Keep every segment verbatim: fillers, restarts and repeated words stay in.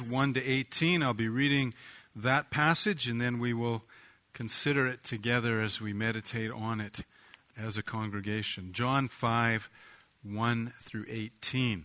one to eighteen. I'll be reading that passage, and then we will consider it together as we meditate on it as a congregation. John five, one through eighteen.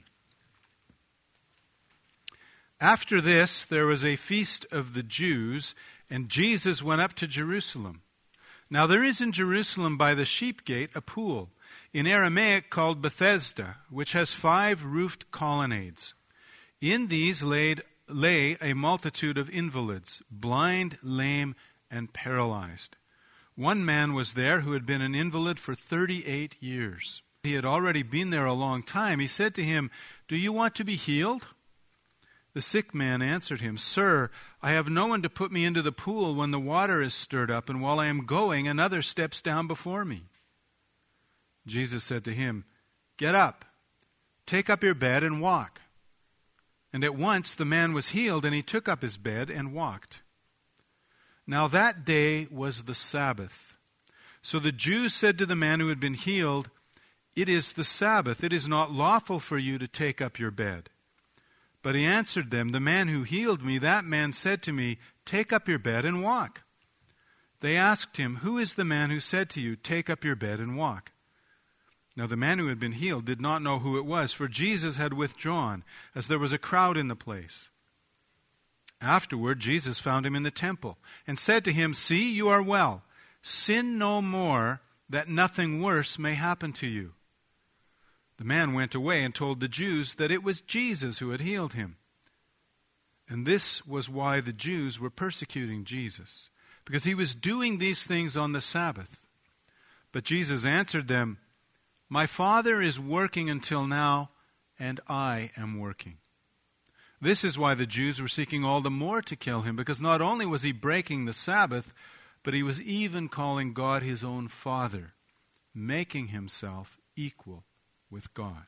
After this, there was a feast of the Jews, and Jesus went up to Jerusalem. Now there is in Jerusalem by the sheep gate a pool, in Aramaic called Bethesda, which has five roofed colonnades. In these laid, lay a multitude of invalids, blind, lame, and paralyzed. One man was there who had been an invalid for thirty-eight years. He had already been there a long time. He said to him, "Do you want to be healed?" The sick man answered him, "Sir, I have no one to put me into the pool when the water is stirred up, and while I am going, another steps down before me." Jesus said to him, "Get up, take up your bed and walk." And at once the man was healed, and he took up his bed and walked. Now that day was the Sabbath. So the Jews said to the man who had been healed, "It is the Sabbath. It is not lawful for you to take up your bed." But he answered them, "The man who healed me, that man said to me, 'Take up your bed and walk.'" They asked him, "Who is the man who said to you, 'Take up your bed and walk'?" Now the man who had been healed did not know who it was, for Jesus had withdrawn, as there was a crowd in the place. Afterward, Jesus found him in the temple, and said to him, "See, you are well. Sin no more, that nothing worse may happen to you." The man went away and told the Jews that it was Jesus who had healed him. And this was why the Jews were persecuting Jesus, because he was doing these things on the Sabbath. But Jesus answered them, "My Father is working until now, and I am working." This is why the Jews were seeking all the more to kill him, because not only was he breaking the Sabbath, but he was even calling God his own Father, making himself equal with God.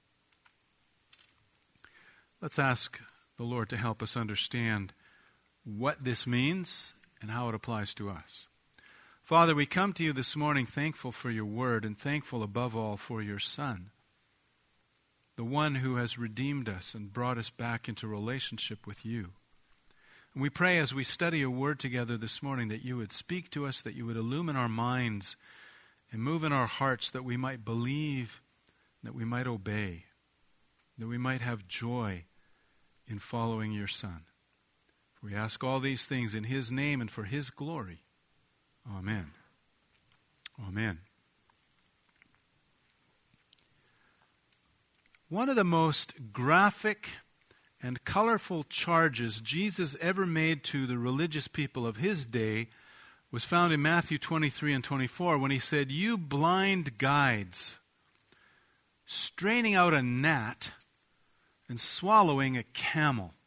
Let's ask the Lord to help us understand what this means and how it applies to us. Father, we come to you this morning thankful for your word, and thankful above all for your Son, the one who has redeemed us and brought us back into relationship with you. And we pray as we study your word together this morning that you would speak to us, that you would illumine our minds and move in our hearts, that we might believe, that we might obey, that we might have joy in following your Son. For we ask all these things in his name and for his glory. Amen. Amen. One of the most graphic and colorful charges Jesus ever made to the religious people of his day was found in Matthew twenty-three and twenty-four, when he said, "You blind guides, straining out a gnat and swallowing a camel."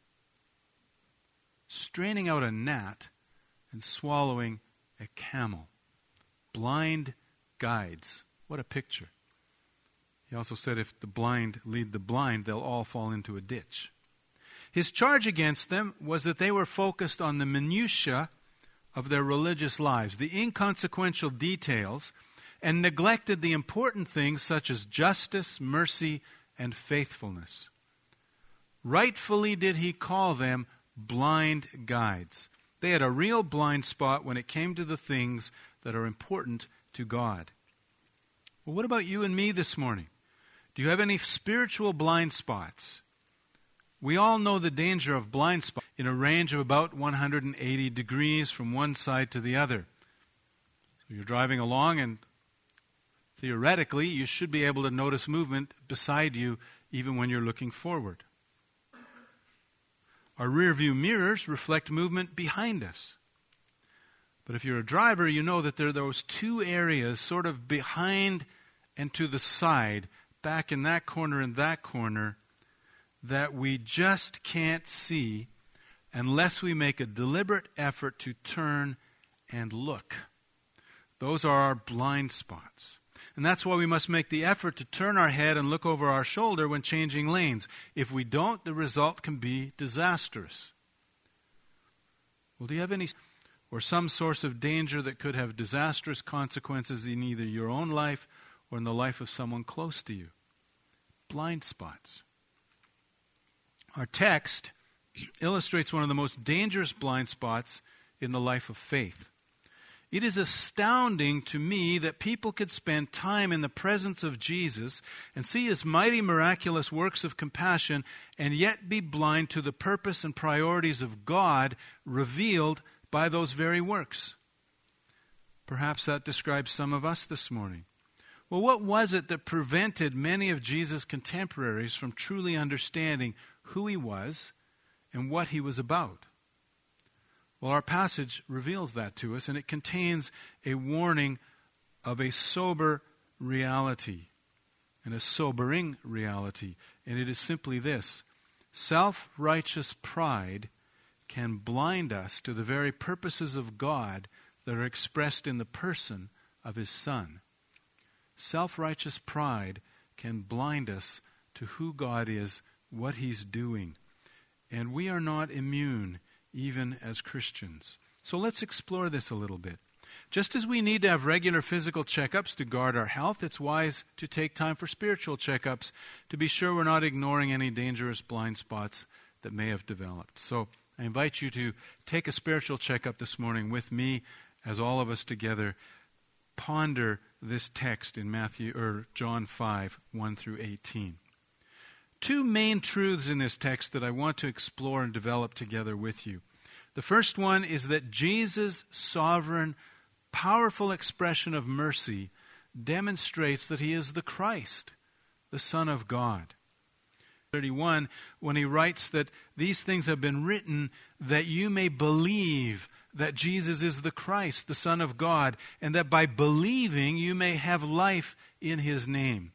Straining out a gnat and swallowing a camel. Blind guides. What a picture. He also said if the blind lead the blind, they'll all fall into a ditch. His charge against them was that they were focused on the minutiae of their religious lives, the inconsequential details, and neglected the important things such as justice, mercy, and faithfulness. Rightfully did he call them blind guides. They had a real blind spot when it came to the things that are important to God. Well, what about you and me this morning? Do you have any spiritual blind spots? We all know the danger of blind spots in a range of about one hundred eighty degrees from one side to the other. So you're driving along, and theoretically, you should be able to notice movement beside you even when you're looking forward. Our rear view mirrors reflect movement behind us. But if you're a driver, you know that there are those two areas sort of behind and to the side, back in that corner and that corner, that we just can't see unless we make a deliberate effort to turn and look. Those are our blind spots. And that's why we must make the effort to turn our head and look over our shoulder when changing lanes. If we don't, the result can be disastrous. Well, do you have any or some source of danger that could have disastrous consequences in either your own life or in the life of someone close to you? Blind spots. Our text illustrates one of the most dangerous blind spots in the life of faith. It is astounding to me that people could spend time in the presence of Jesus and see his mighty, miraculous works of compassion and yet be blind to the purpose and priorities of God revealed by those very works. Perhaps that describes some of us this morning. Well, what was it that prevented many of Jesus' contemporaries from truly understanding who he was and what he was about? Well, our passage reveals that to us, and it contains a warning of a sober reality and a sobering reality. And it is simply this: self-righteous pride can blind us to the very purposes of God that are expressed in the person of his Son. Self-righteous pride can blind us to who God is, what he's doing. And we are not immune even as Christians. So let's explore this a little bit. Just as we need to have regular physical checkups to guard our health, it's wise to take time for spiritual checkups to be sure we're not ignoring any dangerous blind spots that may have developed. So I invite you to take a spiritual checkup this morning with me as all of us together ponder this text in Matthew or John five, one through eighteen. Two main truths in this text that I want to explore and develop together with you. The first one is that Jesus' sovereign, powerful expression of mercy demonstrates that he is the Christ, the Son of God. thirty-one, when he writes that these things have been written that you may believe that Jesus is the Christ, the Son of God, and that by believing you may have life in his name.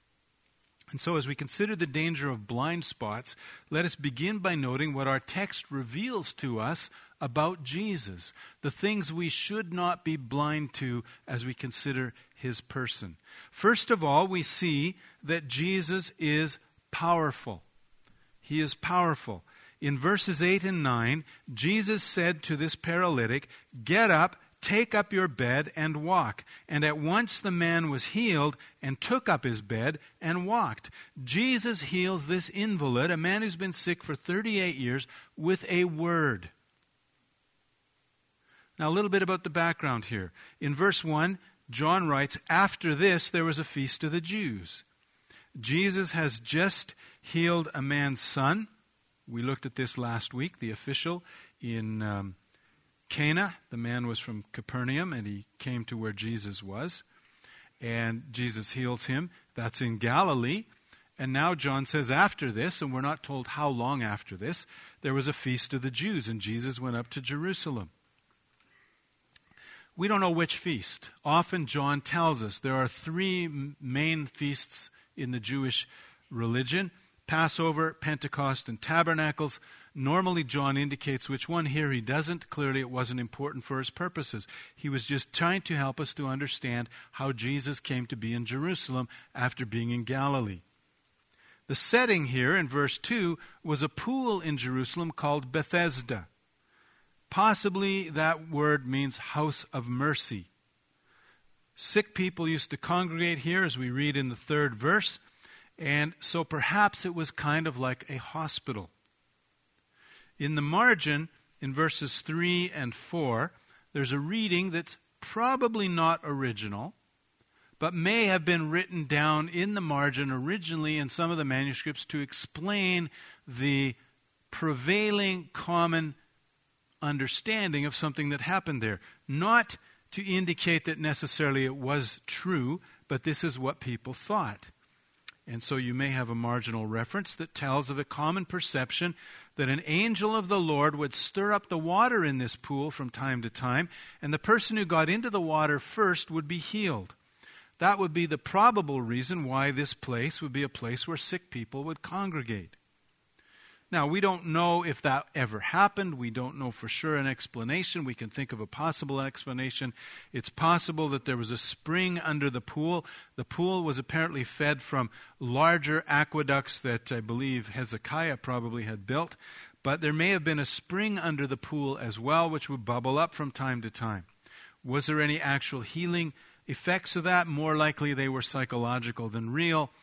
And so as we consider the danger of blind spots, let us begin by noting what our text reveals to us about Jesus, the things we should not be blind to as we consider his person. First of all, we see that Jesus is powerful. He is powerful. In verses eight and nine, Jesus said to this paralytic, "Get up, take up your bed and walk." And at once the man was healed and took up his bed and walked. Jesus heals this invalid, a man who's been sick for thirty-eight years, with a word. Now a little bit about the background here. In verse one, John writes, "After this there was a feast of the Jews." Jesus has just healed a man's son. We looked at this last week, the official in um, Cana. The man was from Capernaum, and he came to where Jesus was. And Jesus heals him. That's in Galilee. And now John says after this, and we're not told how long after this, there was a feast of the Jews, and Jesus went up to Jerusalem. We don't know which feast. Often John tells us there are three main feasts in the Jewish religion: Passover, Pentecost, and Tabernacles. Normally John indicates which one. Here he doesn't. Clearly it wasn't important for his purposes. He was just trying to help us to understand how Jesus came to be in Jerusalem after being in Galilee. The setting here in verse two was a pool in Jerusalem called Bethesda. Possibly that word means house of mercy. Sick people used to congregate here, as we read in the third verse. And so perhaps it was kind of like a hospital. In the margin, in verses three and four, there's a reading that's probably not original, but may have been written down in the margin originally in some of the manuscripts to explain the prevailing common understanding of something that happened there. Not to indicate that necessarily it was true, but this is what people thought. And so you may have a marginal reference that tells of a common perception that an angel of the Lord would stir up the water in this pool from time to time, and the person who got into the water first would be healed. That would be the probable reason why this place would be a place where sick people would congregate. Now, we don't know if that ever happened. We don't know for sure an explanation. We can think of a possible explanation. It's possible that there was a spring under the pool. The pool was apparently fed from larger aqueducts that I believe Hezekiah probably had built. But there may have been a spring under the pool as well, which would bubble up from time to time. Was there any actual healing effects of that? More likely they were psychological than real.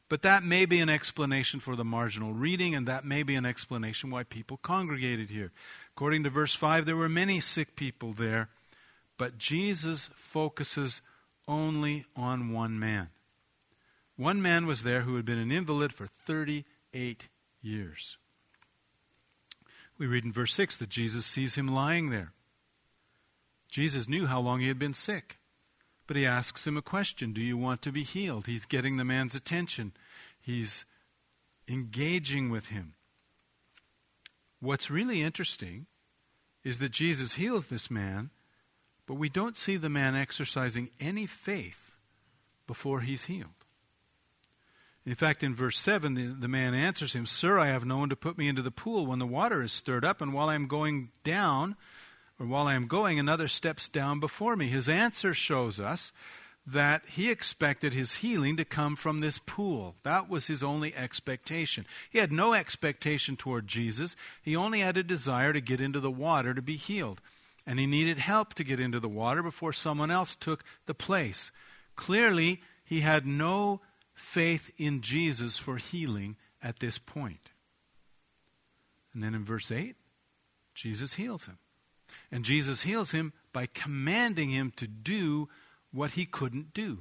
But that may be an explanation for the marginal reading, and that may be an explanation why people congregated here. According to verse five, there were many sick people there, but Jesus focuses only on one man. One man was there who had been an invalid for thirty-eight years. We read in verse six that Jesus sees him lying there. Jesus knew how long he had been sick. But he asks him a question. Do you want to be healed? He's getting the man's attention. He's engaging with him. What's really interesting is that Jesus heals this man, but we don't see the man exercising any faith before he's healed. In fact, in verse seven, the, the man answers him, Sir, I have no one to put me into the pool when the water is stirred up, and while I am going down, or while I am going, another steps down before me. His answer shows us that he expected his healing to come from this pool. That was his only expectation. He had no expectation toward Jesus. He only had a desire to get into the water to be healed. And he needed help to get into the water before someone else took the place. Clearly, he had no faith in Jesus for healing at this point. And then in verse eight, Jesus heals him. And Jesus heals him by commanding him to do what he couldn't do.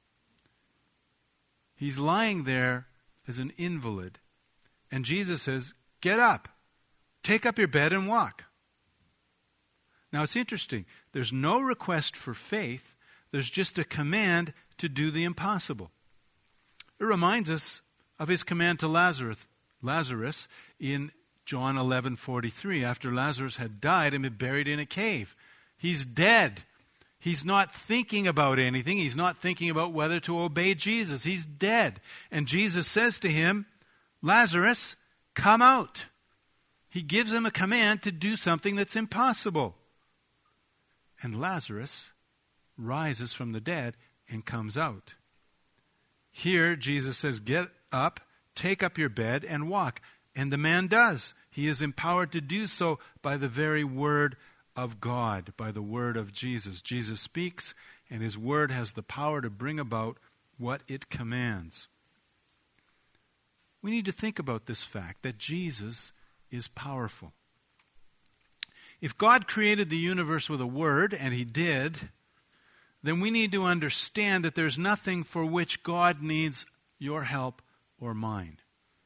He's lying there as an invalid, and Jesus says, get up, take up your bed and walk. Now it's interesting. There's no request for faith. There's just a command to do the impossible. It reminds us of his command to Lazarus, Lazarus in John eleven forty-three, after Lazarus had died and been buried in a cave. He's dead. He's not thinking about anything. He's not thinking about whether to obey Jesus. He's dead. And Jesus says to him, Lazarus, come out. He gives him a command to do something that's impossible. And Lazarus rises from the dead and comes out. Here, Jesus says, get up, take up your bed, and walk. And the man does. He is empowered to do so by the very word of God, by the word of Jesus. Jesus speaks, and his word has the power to bring about what it commands. We need to think about this fact that Jesus is powerful. If God created the universe with a word, and he did, then we need to understand that there's nothing for which God needs your help or mine.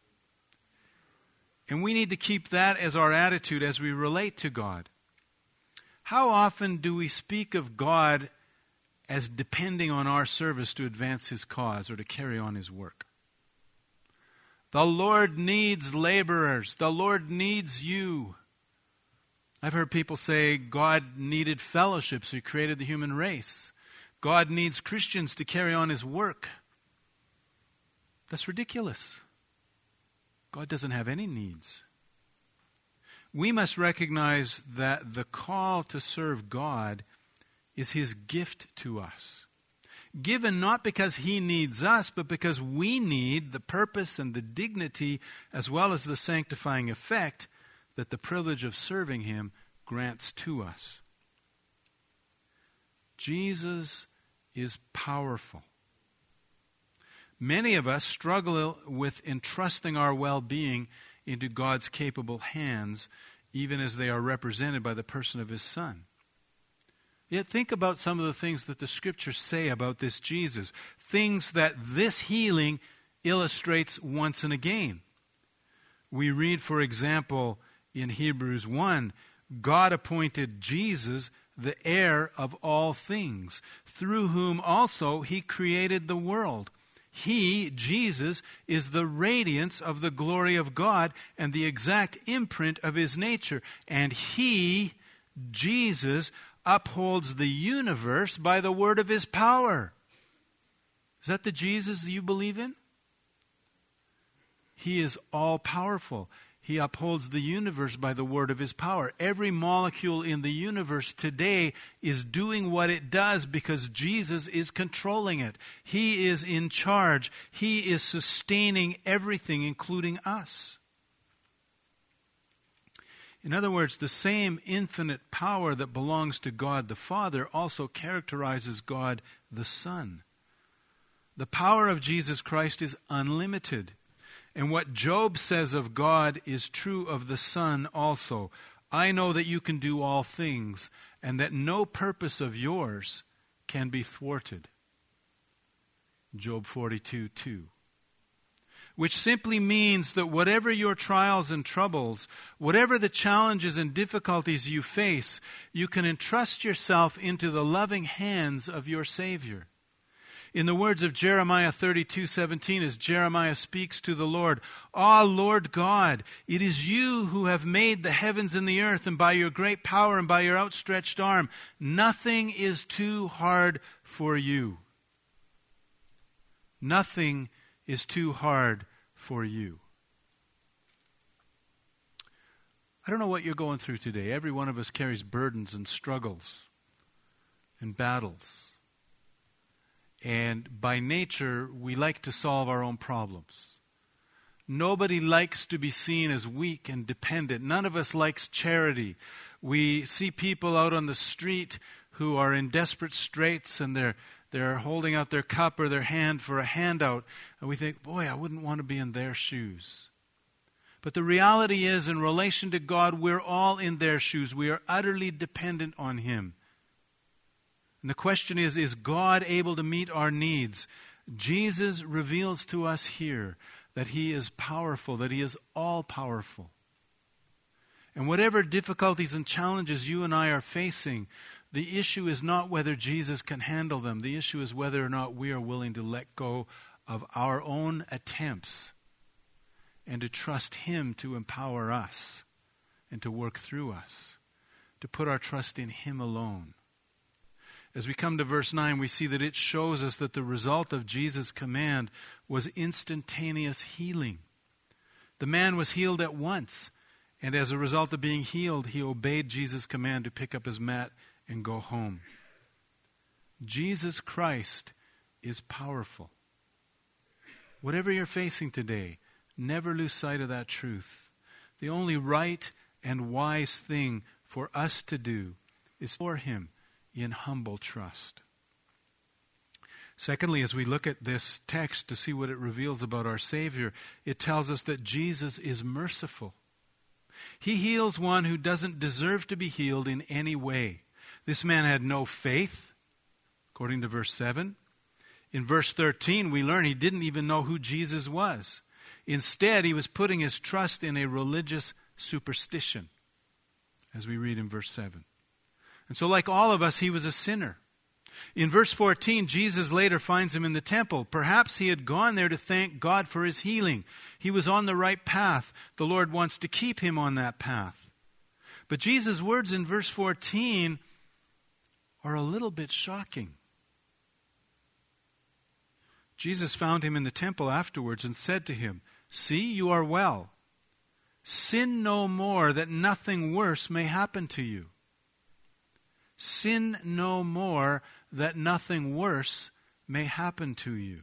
And we need to keep that as our attitude as we relate to God. How often do we speak of God as depending on our service to advance his cause or to carry on his work? The Lord needs laborers. The Lord needs you. I've heard people say God needed fellowship, so he created the human race. God needs Christians to carry on his work. That's ridiculous. God doesn't have any needs. We must recognize that the call to serve God is his gift to us. Given not because he needs us, but because we need the purpose and the dignity as well as the sanctifying effect that the privilege of serving him grants to us. Jesus is powerful. Many of us struggle with entrusting our well-being into God's capable hands, even as they are represented by the person of his Son. Yet think about some of the things that the Scriptures say about this Jesus, things that this healing illustrates once and again. We read, for example, in Hebrews one, God appointed Jesus the heir of all things, through whom also he created the world. He, Jesus, is the radiance of the glory of God and the exact imprint of his nature. And he, Jesus, upholds the universe by the word of his power. Is that the Jesus you believe in? He is all-powerful. He upholds the universe by the word of his power. Every molecule in the universe today is doing what it does because Jesus is controlling it. He is in charge. He is sustaining everything, including us. In other words, the same infinite power that belongs to God the Father also characterizes God the Son. The power of Jesus Christ is unlimited. And what Job says of God is true of the Son also. I know that you can do all things, and that no purpose of yours can be thwarted. Job forty-two two. Which simply means that whatever your trials and troubles, whatever the challenges and difficulties you face, you can entrust yourself into the loving hands of your Savior. In the words of Jeremiah thirty-two seventeen, as Jeremiah speaks to the Lord, "Ah, Lord God, it is you who have made the heavens and the earth, and by your great power and by your outstretched arm, nothing is too hard for you." Nothing is too hard for you. I don't know what you're going through today. Every one of us carries burdens and struggles and battles. And by nature, we like to solve our own problems. Nobody likes to be seen as weak and dependent. None of us likes charity. We see people out on the street who are in desperate straits, and they're they're holding out their cup or their hand for a handout, and we think, boy, I wouldn't want to be in their shoes. But the reality is, in relation to God, we're all in their shoes. We are utterly dependent on Him. And the question is, is God able to meet our needs? Jesus reveals to us here that He is powerful, that He is all-powerful. And whatever difficulties and challenges you and I are facing, the issue is not whether Jesus can handle them. The issue is whether or not we are willing to let go of our own attempts and to trust Him to empower us and to work through us, to put our trust in Him alone. As we come to verse nine, we see that it shows us that the result of Jesus' command was instantaneous healing. The man was healed at once, and as a result of being healed, he obeyed Jesus' command to pick up his mat and go home. Jesus Christ is powerful. Whatever you're facing today, never lose sight of that truth. The only right and wise thing for us to do is for Him in humble trust. Secondly, as we look at this text to see what it reveals about our Savior, it tells us that Jesus is merciful. He heals one who doesn't deserve to be healed in any way. This man had no faith, according to verse seven. In verse thirteen, we learn he didn't even know who Jesus was. Instead, he was putting his trust in a religious superstition, as we read in verse seven. And so like all of us, he was a sinner. In verse fourteen, Jesus later finds him in the temple. Perhaps he had gone there to thank God for his healing. He was on the right path. The Lord wants to keep him on that path. But Jesus' words in verse fourteen are a little bit shocking. Jesus found him in the temple afterwards and said to him, "See, you are well. Sin no more, that nothing worse may happen to you." Sin no more, that nothing worse may happen to you.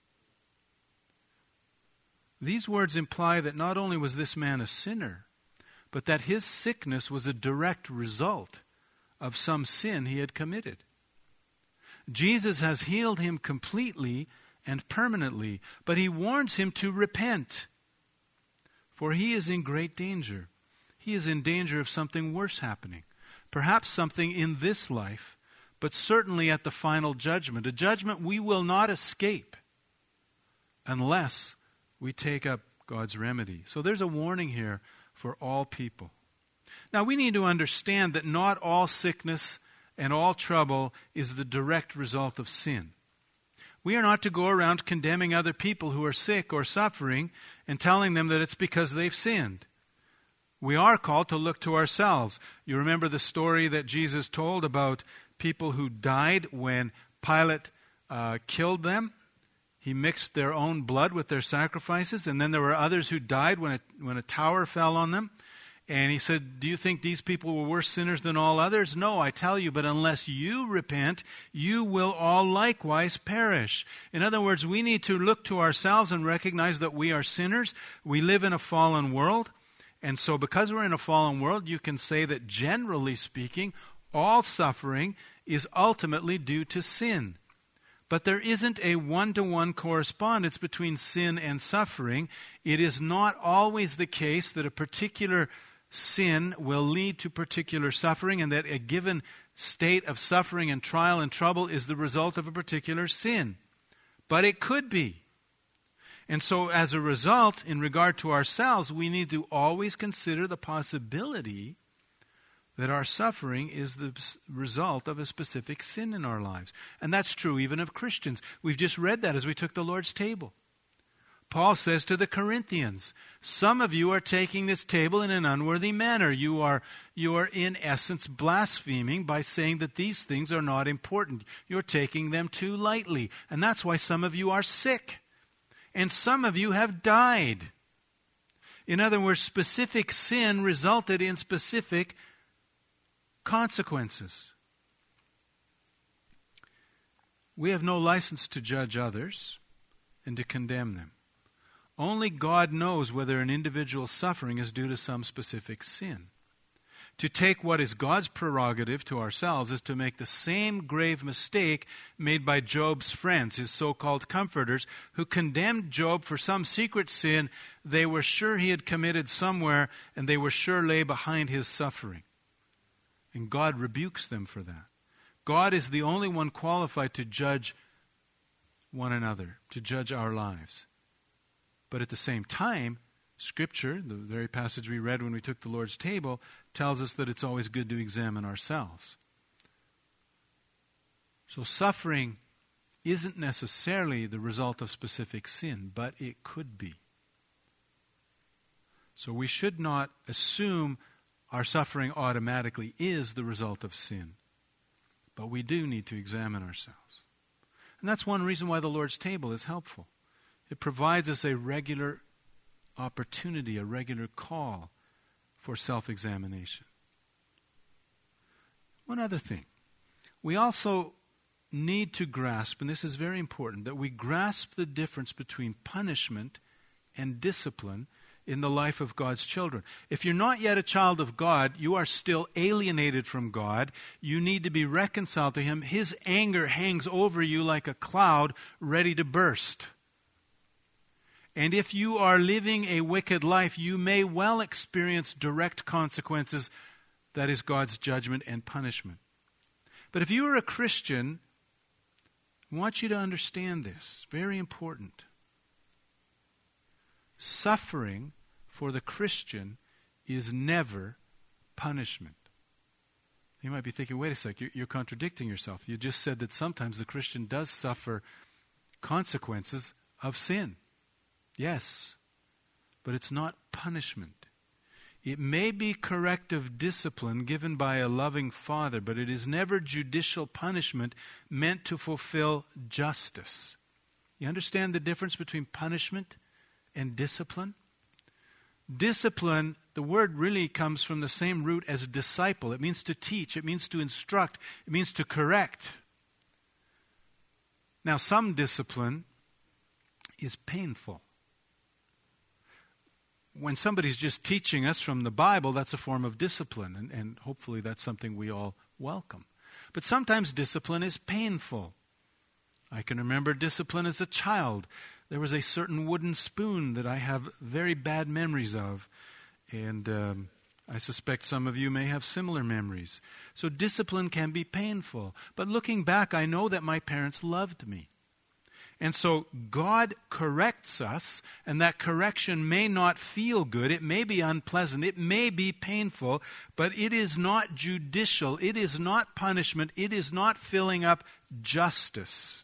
These words imply that not only was this man a sinner, but that his sickness was a direct result of some sin he had committed. Jesus has healed him completely and permanently, but he warns him to repent, for he is in great danger. He is in danger of something worse happening. Perhaps something in this life, but certainly at the final judgment. A judgment we will not escape unless we take up God's remedy. So there's a warning here for all people. Now we need to understand that not all sickness and all trouble is the direct result of sin. We are not to go around condemning other people who are sick or suffering and telling them that it's because they've sinned. We are called to look to ourselves. You remember the story that Jesus told about people who died when Pilate uh, killed them? He mixed their own blood with their sacrifices, and then there were others who died when a, when a tower fell on them. And he said, do you think these people were worse sinners than all others? No, I tell you, but unless you repent, you will all likewise perish. In other words, we need to look to ourselves and recognize that we are sinners. We live in a fallen world. And so because we're in a fallen world, you can say that generally speaking, all suffering is ultimately due to sin. But there isn't a one-to-one correspondence between sin and suffering. It is not always the case that a particular sin will lead to particular suffering, and that a given state of suffering and trial and trouble is the result of a particular sin. But it could be. And so as a result, in regard to ourselves, we need to always consider the possibility that our suffering is the result of a specific sin in our lives. And that's true even of Christians. We've just read that as we took the Lord's table. Paul says to the Corinthians, some of you are taking this table in an unworthy manner. You are, you are in essence blaspheming by saying that these things are not important. You're taking them too lightly. And that's why some of you are sick. And some of you have died. In other words, specific sin resulted in specific consequences. We have no license to judge others and to condemn them. Only God knows whether an individual's suffering is due to some specific sin. To take what is God's prerogative to ourselves is to make the same grave mistake made by Job's friends, his so-called comforters, who condemned Job for some secret sin they were sure he had committed somewhere, and they were sure lay behind his suffering. And God rebukes them for that. God is the only one qualified to judge one another, to judge our lives. But at the same time, Scripture, the very passage we read when we took the Lord's table, tells us that it's always good to examine ourselves. So suffering isn't necessarily the result of specific sin, but it could be. So we should not assume our suffering automatically is the result of sin. But we do need to examine ourselves. And that's one reason why the Lord's table is helpful. It provides us a regular opportunity, a regular call for self-examination. One other thing. We also need to grasp, and this is very important, that we grasp the difference between punishment and discipline in the life of God's children. If you're not yet a child of God, you are still alienated from God. You need to be reconciled to Him. His anger hangs over you like a cloud ready to burst. And if you are living a wicked life, you may well experience direct consequences. That is God's judgment and punishment. But if you are a Christian, I want you to understand this. Very important. Suffering for the Christian is never punishment. You might be thinking, wait a sec, you're, you're contradicting yourself. You just said that sometimes the Christian does suffer consequences of sin. Yes, but it's not punishment. It may be corrective discipline given by a loving father, but it is never judicial punishment meant to fulfill justice. You understand the difference between punishment and discipline? Discipline, the word really comes from the same root as disciple. It means to teach. It means to instruct. It means to correct. Now, some discipline is painful. When somebody's just teaching us from the Bible, that's a form of discipline, and, and hopefully that's something we all welcome. But sometimes discipline is painful. I can remember discipline as a child. There was a certain wooden spoon that I have very bad memories of, and um, I suspect some of you may have similar memories. So discipline can be painful. But looking back, I know that my parents loved me. And so God corrects us, and that correction may not feel good. It may be unpleasant. It may be painful, but it is not judicial. It is not punishment. It is not filling up justice.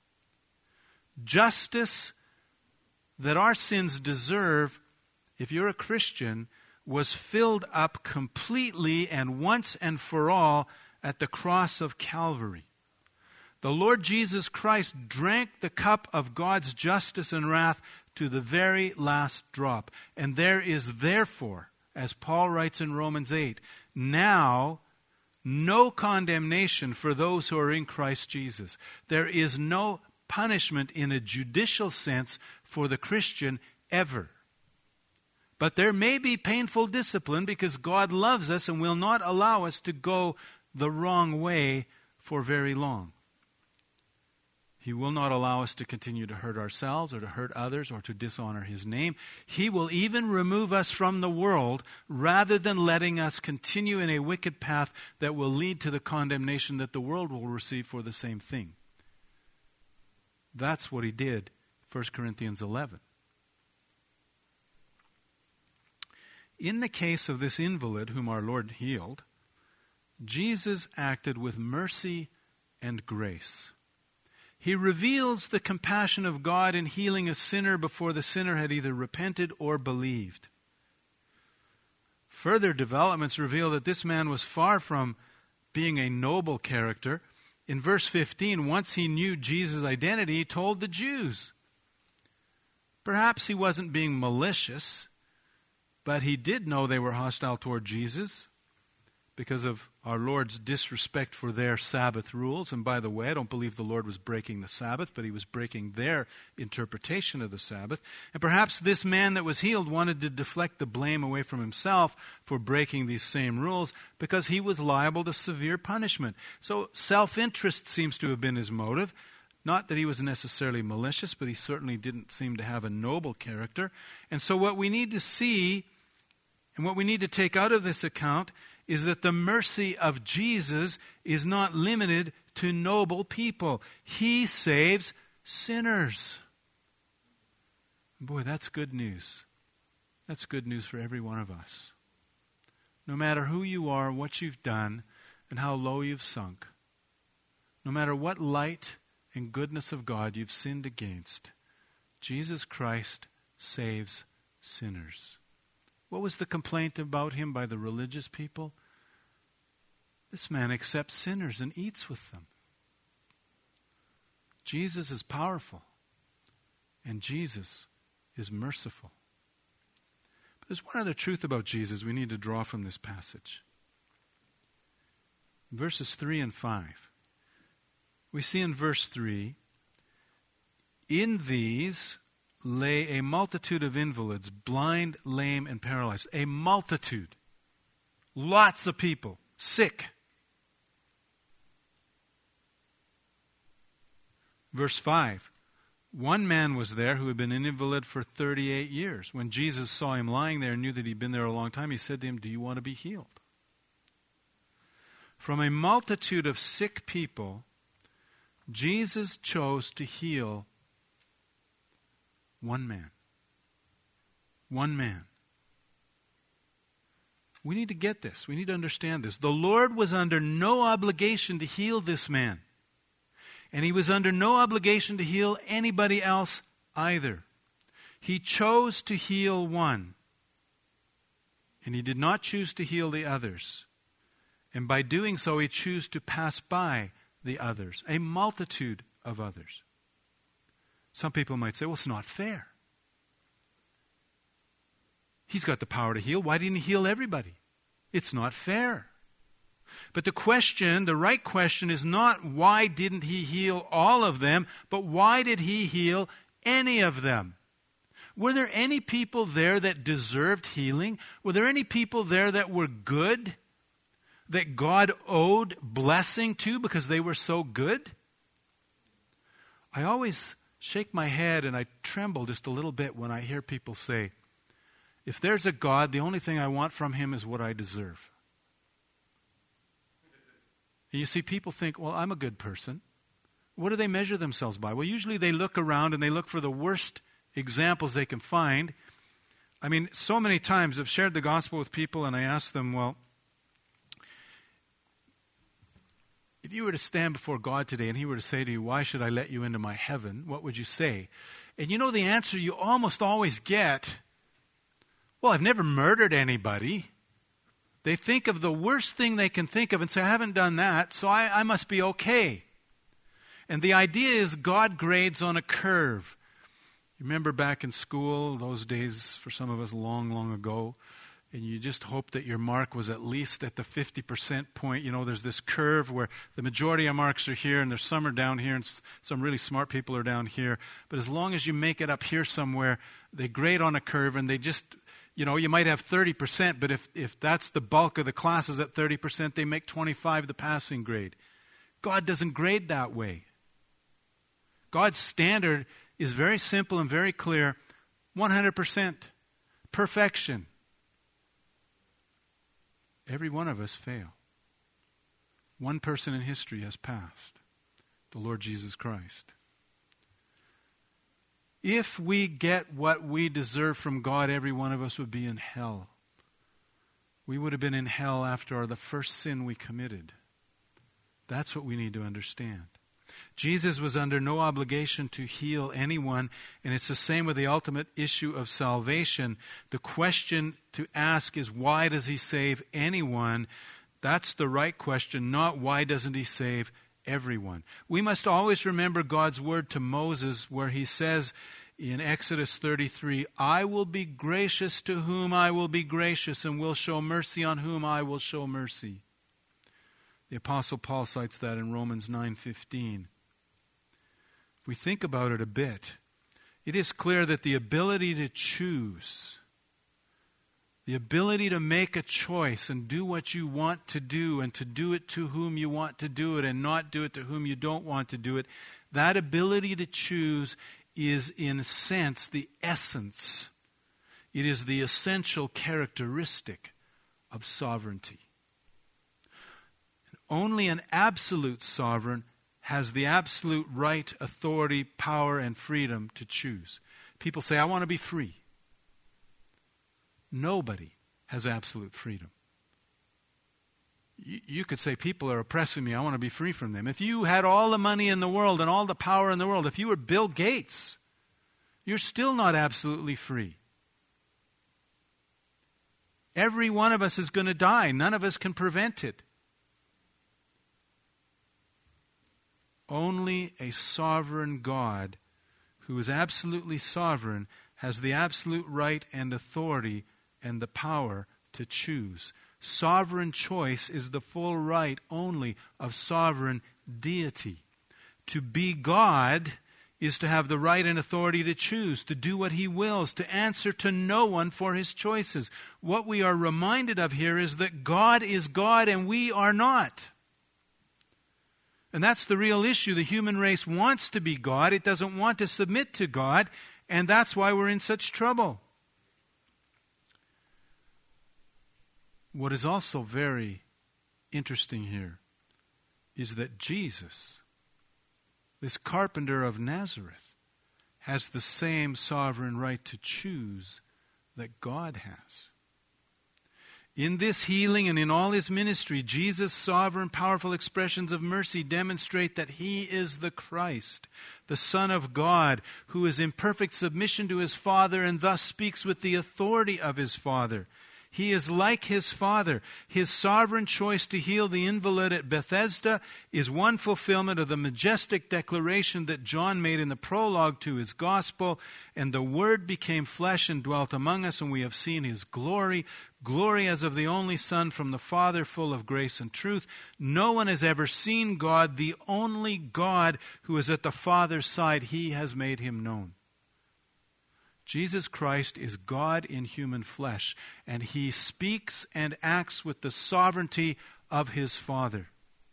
Justice that our sins deserve, if you're a Christian, was filled up completely and once and for all at the cross of Calvary. The Lord Jesus Christ drank the cup of God's justice and wrath to the very last drop. And there is therefore, as Paul writes in Romans eight, now no condemnation for those who are in Christ Jesus. There is no punishment in a judicial sense for the Christian ever. But there may be painful discipline because God loves us and will not allow us to go the wrong way for very long. He will not allow us to continue to hurt ourselves or to hurt others or to dishonor His name. He will even remove us from the world rather than letting us continue in a wicked path that will lead to the condemnation that the world will receive for the same thing. That's what He did, First Corinthians eleven. In the case of this invalid whom our Lord healed, Jesus acted with mercy and grace. He reveals the compassion of God in healing a sinner before the sinner had either repented or believed. Further developments reveal that this man was far from being a noble character. In verse fifteen, once he knew Jesus' identity, he told the Jews. Perhaps he wasn't being malicious, but he did know they were hostile toward Jesus because of our Lord's disrespect for their Sabbath rules. And by the way, I don't believe the Lord was breaking the Sabbath, but He was breaking their interpretation of the Sabbath. And perhaps this man that was healed wanted to deflect the blame away from himself for breaking these same rules because he was liable to severe punishment. So self-interest seems to have been his motive. Not that he was necessarily malicious, but he certainly didn't seem to have a noble character. And so what we need to see and what we need to take out of this account is that the mercy of Jesus is not limited to noble people. He saves sinners. Boy, that's good news. That's good news for every one of us. No matter who you are, what you've done, and how low you've sunk, no matter what light and goodness of God you've sinned against, Jesus Christ saves sinners. What was the complaint about Him by the religious people? This man accepts sinners and eats with them. Jesus is powerful, and Jesus is merciful. But there's one other truth about Jesus we need to draw from this passage. Verses three and five. We see in verse three, in these lay a multitude of invalids, blind, lame, and paralyzed. A multitude. Lots of people. Sick. Verse five. One man was there who had been an invalid for thirty-eight years. When Jesus saw him lying there and knew that he'd been there a long time, He said to him, "Do you want to be healed?" From a multitude of sick people, Jesus chose to heal one man. One man. We need to get this. We need to understand this. The Lord was under no obligation to heal this man. And He was under no obligation to heal anybody else either. He chose to heal one. And He did not choose to heal the others. And by doing so, He chose to pass by the others, a multitude of others. Some people might say, well, it's not fair. He's got the power to heal. Why didn't He heal everybody? It's not fair. But the question, the right question is not why didn't He heal all of them, but why did He heal any of them? Were there any people there that deserved healing? Were there any people there that were good, that God owed blessing to because they were so good? I always shake my head and I tremble just a little bit when I hear people say, if there's a God, the only thing I want from Him is what I deserve. And you see, people think, well, I'm a good person. What do they measure themselves by? Well, usually they look around and they look for the worst examples they can find. I mean, so many times I've shared the gospel with people and I ask them, well, if you were to stand before God today and He were to say to you, why should I let you into my heaven? What would you say? And you know the answer you almost always get, well, I've never murdered anybody. They think of the worst thing they can think of and say, I haven't done that, so I, I must be okay. And the idea is God grades on a curve. You remember back in school, those days for some of us long, long ago, and you just hope that your mark was at least at the fifty percent point. You know, there's this curve where the majority of marks are here, and there's some are down here, and some really smart people are down here. But as long as you make it up here somewhere, they grade on a curve, and they just, you know, you might have thirty percent, but if, if that's the bulk of the classes at thirty percent, they make twenty-five the passing grade. God doesn't grade that way. God's standard is very simple and very clear. one hundred percent perfection. Every one of us fail. One person in history has passed, the Lord Jesus Christ. If we get what we deserve from God, every one of us would be in hell. We would have been in hell after the first sin we committed. That's what we need to understand. Jesus was under no obligation to heal anyone, and it's the same with the ultimate issue of salvation. The question to ask is, why does he save anyone? That's the right question, not why doesn't he save everyone. We must always remember God's word to Moses where he says in Exodus thirty-three, I will be gracious to whom I will be gracious, and will show mercy on whom I will show mercy. The Apostle Paul cites that in Romans nine fifteen. If we think about it a bit, it is clear that the ability to choose, the ability to make a choice and do what you want to do, and to do it to whom you want to do it and not do it to whom you don't want to do it, that ability to choose is in a sense the essence. It is the essential characteristic of sovereignty. Only an absolute sovereign has the absolute right, authority, power, and freedom to choose. People say, I want to be free. Nobody has absolute freedom. You, you could say, people are oppressing me, I want to be free from them. If you had all the money in the world and all the power in the world, if you were Bill Gates, you're still not absolutely free. Every one of us is going to die. None of us can prevent it. Only a sovereign God who is absolutely sovereign has the absolute right and authority and the power to choose. Sovereign choice is the full right only of sovereign deity. To be God is to have the right and authority to choose, to do what he wills, to answer to no one for his choices. What we are reminded of here is that God is God and we are not. And that's the real issue. The human race wants to be God. It doesn't want to submit to God. And that's why we're in such trouble. What is also very interesting here is that Jesus, this carpenter of Nazareth, has the same sovereign right to choose that God has. In this healing and in all his ministry, Jesus' sovereign, powerful expressions of mercy demonstrate that he is the Christ, the Son of God, who is in perfect submission to his Father and thus speaks with the authority of his Father. He is like his Father. His sovereign choice to heal the invalid at Bethesda is one fulfillment of the majestic declaration that John made in the prologue to his gospel. And the Word became flesh and dwelt among us, and we have seen his glory, glory as of the only Son from the Father, full of grace and truth. No one has ever seen God, the only God who is at the Father's side. He has made him known. Jesus Christ is God in human flesh, and he speaks and acts with the sovereignty of his Father.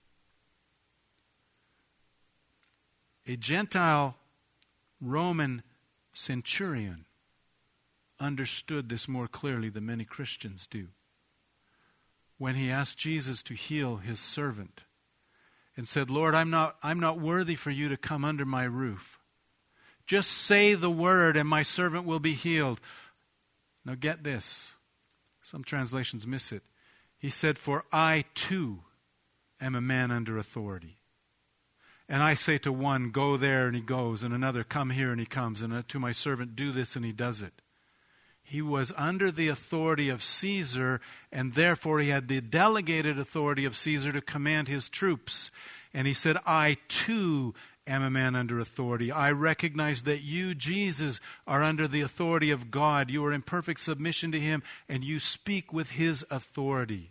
A Gentile Roman centurion understood this more clearly than many Christians do when he asked Jesus to heal his servant and said, Lord, I'm not, I'm not worthy for you to come under my roof. Just say the word and my servant will be healed. Now get this. Some translations miss it. He said, for I too am a man under authority. And I say to one, go there, and he goes, and another, come here, and he comes, and to my servant, do this, and he does it. He was under the authority of Caesar, and therefore he had the delegated authority of Caesar to command his troops. And he said, I too am a man under authority. I recognize that you, Jesus, are under the authority of God. You are in perfect submission to him, and you speak with his authority.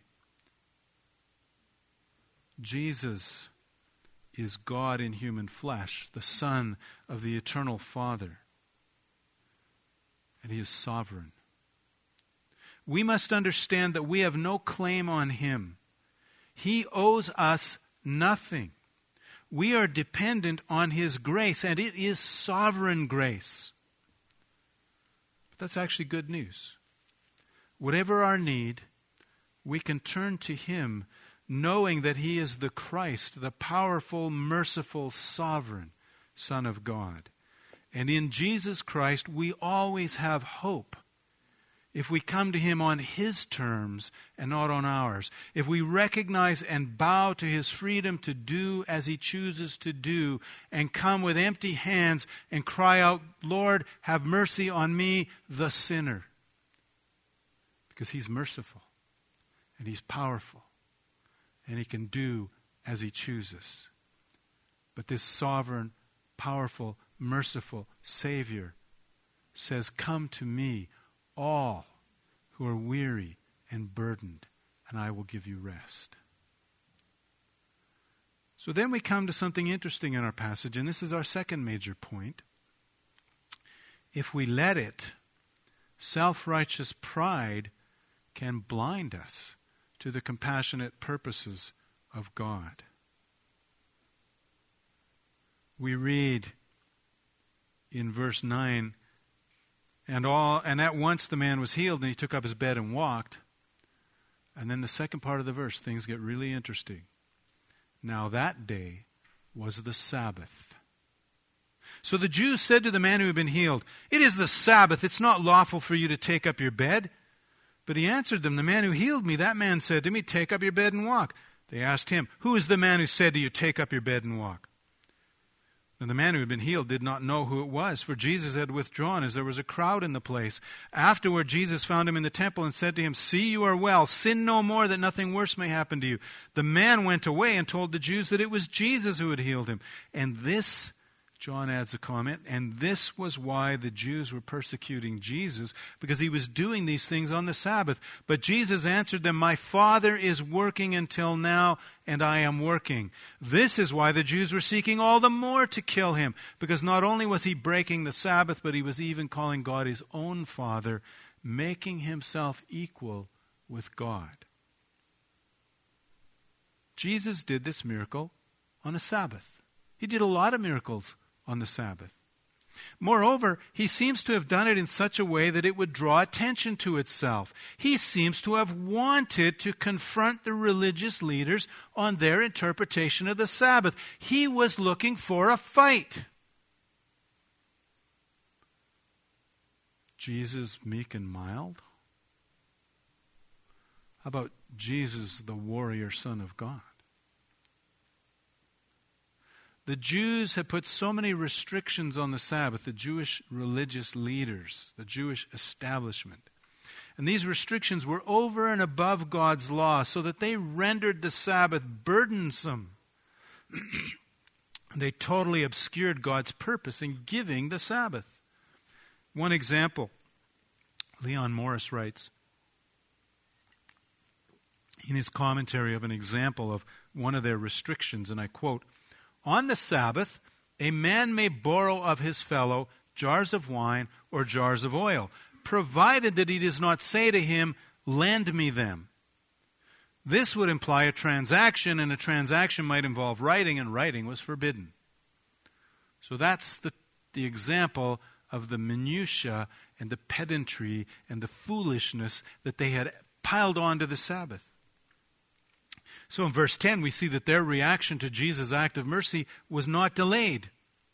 Jesus is God in human flesh, the Son of the eternal Father. And he is sovereign. We must understand that we have no claim on him. He owes us nothing. We are dependent on His grace, and it is sovereign grace. But that's actually good news. Whatever our need, we can turn to Him, knowing that He is the Christ, the powerful, merciful, sovereign Son of God. And in Jesus Christ, we always have hope. If we come to Him on His terms and not on ours, if we recognize and bow to His freedom to do as He chooses to do, and come with empty hands and cry out, Lord, have mercy on me, the sinner. Because He's merciful, and He's powerful, and He can do as He chooses. But this sovereign, powerful, merciful Savior says, come to me, all who are weary and burdened, and I will give you rest. So then we come to something interesting in our passage, and this is our second major point. If we let it, self-righteous pride can blind us to the compassionate purposes of God. We read in verse nine, And all, and at once the man was healed, and he took up his bed and walked. And then the second part of the verse, things get really interesting. Now that day was the Sabbath. So the Jews said to the man who had been healed, It is the Sabbath, it's not lawful for you to take up your bed. But he answered them, The man who healed me, that man said to me, Take up your bed and walk. They asked him, Who is the man who said to you, Take up your bed and walk? And the man who had been healed did not know who it was, for Jesus had withdrawn as there was a crowd in the place. Afterward, Jesus found him in the temple and said to him, See, you are well. Sin no more, that nothing worse may happen to you. The man went away and told the Jews that it was Jesus who had healed him. And this, John adds a comment, and this was why the Jews were persecuting Jesus, because he was doing these things on the Sabbath. But Jesus answered them, My Father is working until now, and I am working. This is why the Jews were seeking all the more to kill him, because not only was he breaking the Sabbath, but he was even calling God his own Father, making himself equal with God. Jesus did this miracle on a Sabbath. He did a lot of miracles on the Sabbath. Moreover, he seems to have done it in such a way that it would draw attention to itself. He seems to have wanted to confront the religious leaders on their interpretation of the Sabbath. He was looking for a fight. Jesus meek and mild? How about Jesus, the warrior Son of God? The Jews had put so many restrictions on the Sabbath, the Jewish religious leaders, the Jewish establishment. And these restrictions were over and above God's law, so that they rendered the Sabbath burdensome. They totally obscured God's purpose in giving the Sabbath. One example, Leon Morris writes, in his commentary of an example of one of their restrictions, and I quote, On the Sabbath, a man may borrow of his fellow jars of wine or jars of oil, provided that he does not say to him, Lend me them. This would imply a transaction, and a transaction might involve writing, and writing was forbidden. So that's the, the example of the minutiae and the pedantry and the foolishness that they had piled onto the Sabbath. So in verse ten, we see that their reaction to Jesus' act of mercy was not delayed.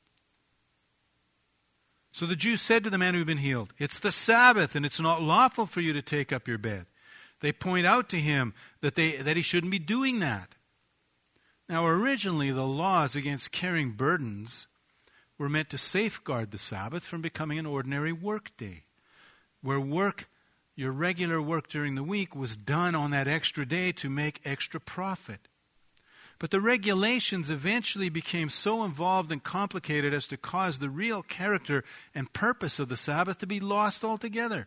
So the Jews said to the man who had been healed, It's the Sabbath, and it's not lawful for you to take up your bed. They point out to him that, they, that he shouldn't be doing that. Now, originally, the laws against carrying burdens were meant to safeguard the Sabbath from becoming an ordinary work day, where work Your regular work during the week was done on that extra day to make extra profit. But the regulations eventually became so involved and complicated as to cause the real character and purpose of the Sabbath to be lost altogether.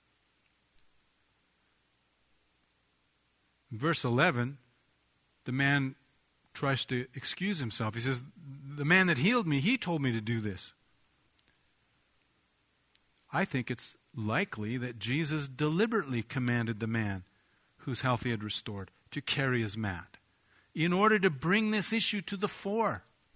In verse eleven, the man tries to excuse himself. He says, The man that healed me, he told me to do this. I think it's likely that Jesus deliberately commanded the man whose health he had restored to carry his mat in order to bring this issue to the fore.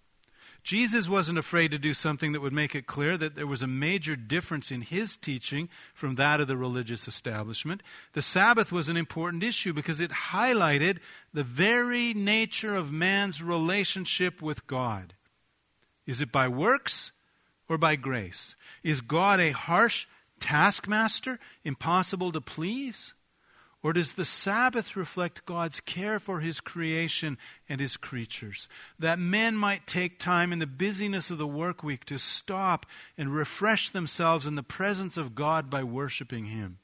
Jesus wasn't afraid to do something that would make it clear that there was a major difference in his teaching from that of the religious establishment. The Sabbath was an important issue because it highlighted the very nature of man's relationship with God. Is it by works or by grace? Is God a harsh taskmaster, impossible to please? Or does the Sabbath reflect God's care for his creation and his creatures? That men might take time in the busyness of the work week to stop and refresh themselves in the presence of God by worshiping him.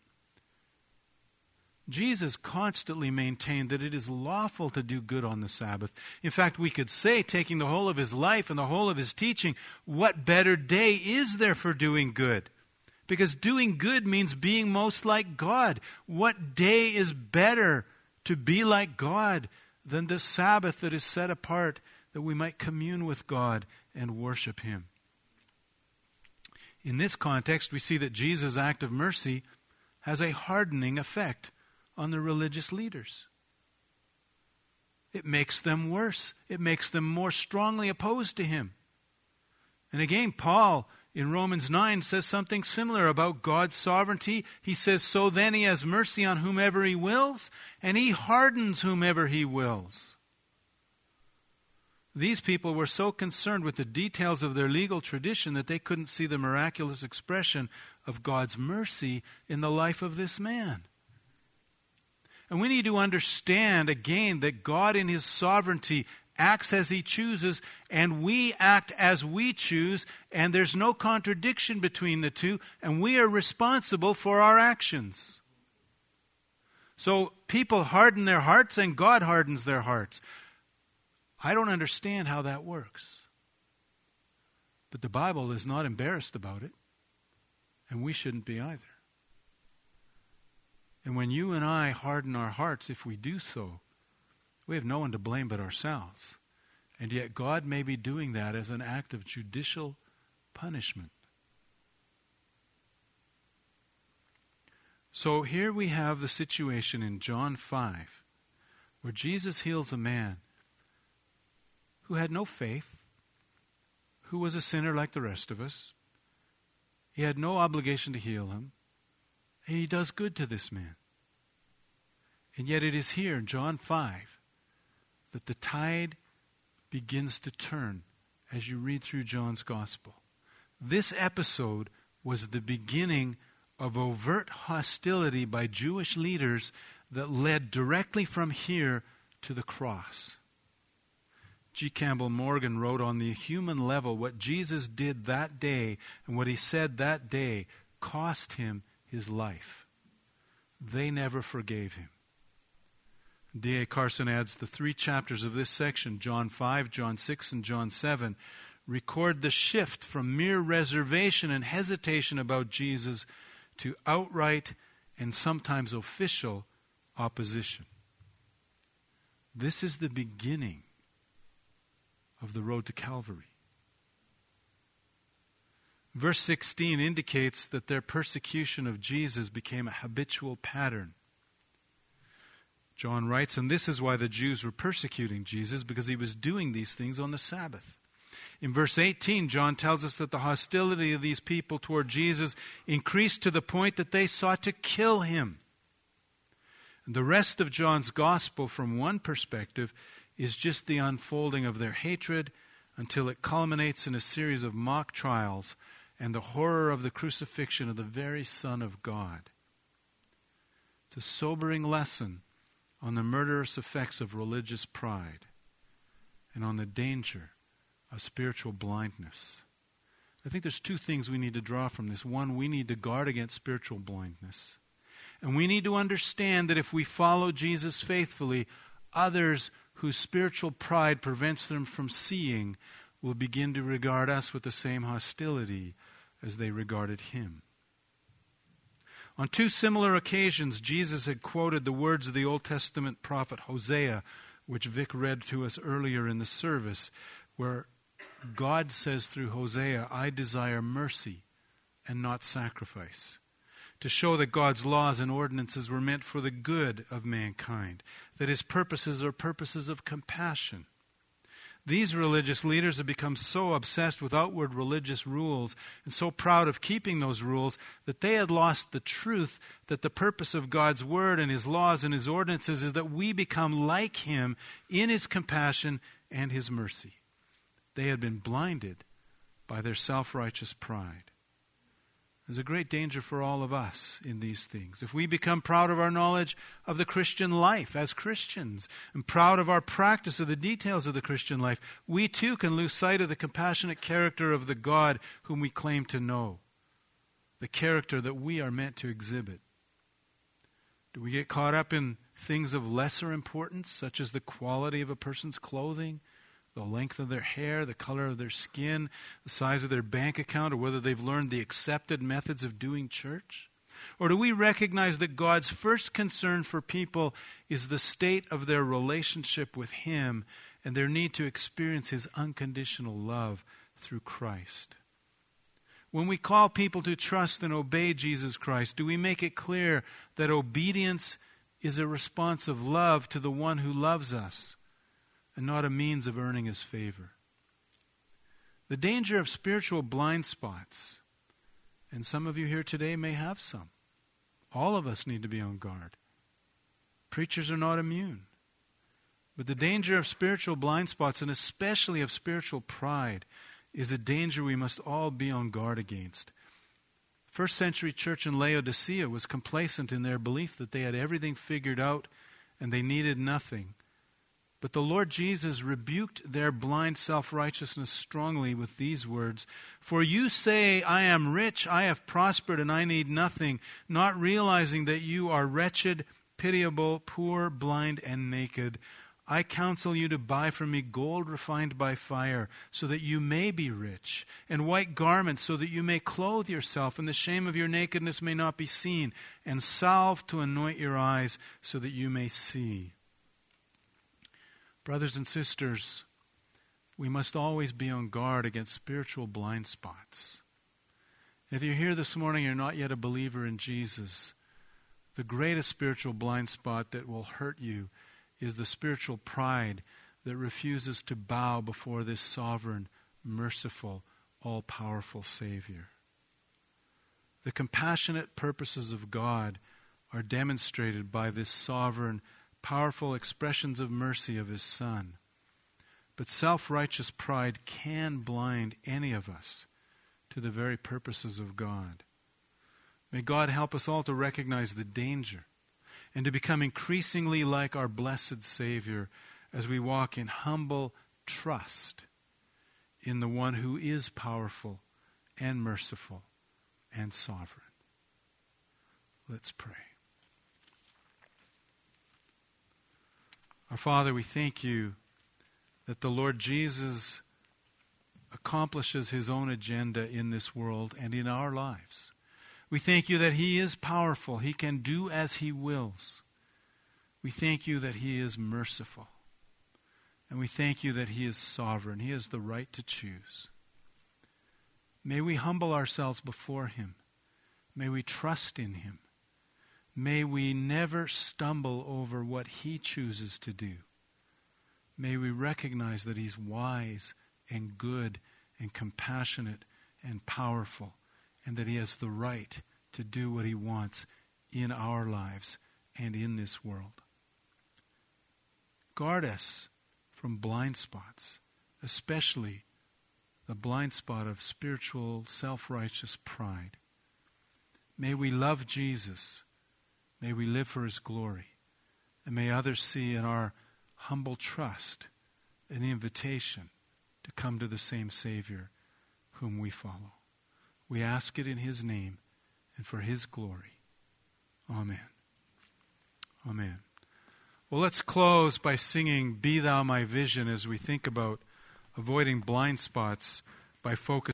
Jesus constantly maintained that it is lawful to do good on the Sabbath. In fact, we could say, taking the whole of his life and the whole of his teaching, what better day is there for doing good? Because doing good means being most like God. What day is better to be like God than the Sabbath that is set apart that we might commune with God and worship him? In this context, we see that Jesus' act of mercy has a hardening effect on the religious leaders. It makes them worse. It makes them more strongly opposed to him. And again, Paul in Romans nine says something similar about God's sovereignty. He says, so then he has mercy on whomever he wills, and he hardens whomever he wills. These people were so concerned with the details of their legal tradition that they couldn't see the miraculous expression of God's mercy in the life of this man. And we need to understand again that God in his sovereignty acts as he chooses, and we act as we choose, and there's no contradiction between the two, and we are responsible for our actions. So people harden their hearts, and God hardens their hearts. I don't understand how that works. But the Bible is not embarrassed about it, and we shouldn't be either. And when you and I harden our hearts, if we do so, we have no one to blame but ourselves. And yet God may be doing that as an act of judicial punishment. So here we have the situation in John five, where Jesus heals a man who had no faith, who was a sinner like the rest of us. He had no obligation to heal him. And he does good to this man. And yet it is here in John five that the tide begins to turn as you read through John's gospel. This episode was the beginning of overt hostility by Jewish leaders that led directly from here to the cross. G. Campbell Morgan wrote, on the human level, what Jesus did that day and what he said that day cost him his life. They never forgave him. D A Carson adds, the three chapters of this section, John five, John six, and John seven, record the shift from mere reservation and hesitation about Jesus to outright and sometimes official opposition. This is the beginning of the road to Calvary. Verse sixteen indicates that their persecution of Jesus became a habitual pattern. John writes, and this is why the Jews were persecuting Jesus, because he was doing these things on the Sabbath. In verse eighteen, John tells us that the hostility of these people toward Jesus increased to the point that they sought to kill him. And the rest of John's gospel, from one perspective, is just the unfolding of their hatred until it culminates in a series of mock trials and the horror of the crucifixion of the very Son of God. It's a sobering lesson on the murderous effects of religious pride and on the danger of spiritual blindness. I think there's two things we need to draw from this. One, we need to guard against spiritual blindness. And we need to understand that if we follow Jesus faithfully, others whose spiritual pride prevents them from seeing will begin to regard us with the same hostility as they regarded him. On two similar occasions, Jesus had quoted the words of the Old Testament prophet Hosea, which Vic read to us earlier in the service, where God says through Hosea, I desire mercy and not sacrifice, to show that God's laws and ordinances were meant for the good of mankind, that his purposes are purposes of compassion. These religious leaders have become so obsessed with outward religious rules and so proud of keeping those rules that they had lost the truth that the purpose of God's word and his laws and his ordinances is that we become like him in his compassion and his mercy. They had been blinded by their self-righteous pride. There's a great danger for all of us in these things. If we become proud of our knowledge of the Christian life as Christians and proud of our practice of the details of the Christian life, we too can lose sight of the compassionate character of the God whom we claim to know, the character that we are meant to exhibit. Do we get caught up in things of lesser importance, such as the quality of a person's clothing, the length of their hair, the color of their skin, the size of their bank account, or whether they've learned the accepted methods of doing church? Or do we recognize that God's first concern for people is the state of their relationship with him and their need to experience his unconditional love through Christ? When we call people to trust and obey Jesus Christ, do we make it clear that obedience is a response of love to the one who loves us, and not a means of earning his favor? The danger of spiritual blind spots, and some of you here today may have some. All of us need to be on guard. Preachers are not immune. But the danger of spiritual blind spots, and especially of spiritual pride, is a danger we must all be on guard against. First century church in Laodicea was complacent in their belief that they had everything figured out and they needed nothing. But the Lord Jesus rebuked their blind self-righteousness strongly with these words, "For you say, I am rich, I have prospered, and I need nothing, not realizing that you are wretched, pitiable, poor, blind, and naked. I counsel you to buy from me gold refined by fire, so that you may be rich, and white garments, so that you may clothe yourself, and the shame of your nakedness may not be seen, and salve to anoint your eyes, so that you may see." Brothers and sisters, we must always be on guard against spiritual blind spots. If you're here this morning and you're not yet a believer in Jesus, the greatest spiritual blind spot that will hurt you is the spiritual pride that refuses to bow before this sovereign, merciful, all-powerful Savior. The compassionate purposes of God are demonstrated by this sovereign, powerful expressions of mercy of his Son. But self-righteous pride can blind any of us to the very purposes of God. May God help us all to recognize the danger and to become increasingly like our blessed Savior as we walk in humble trust in the one who is powerful and merciful and sovereign. Let's pray. Our Father, we thank you that the Lord Jesus accomplishes his own agenda in this world and in our lives. We thank you that he is powerful. He can do as he wills. We thank you that he is merciful. And we thank you that he is sovereign. He has the right to choose. May we humble ourselves before him. May we trust in him. May we never stumble over what he chooses to do. May we recognize that he's wise and good and compassionate and powerful, and that he has the right to do what he wants in our lives and in this world. Guard us from blind spots, especially the blind spot of spiritual, self-righteous pride. May we love Jesus. May we live for his glory. And may others see in our humble trust an invitation to come to the same Savior whom we follow. We ask it in his name and for his glory. Amen. Amen. Well, let's close by singing "Be Thou My Vision" as we think about avoiding blind spots by focusing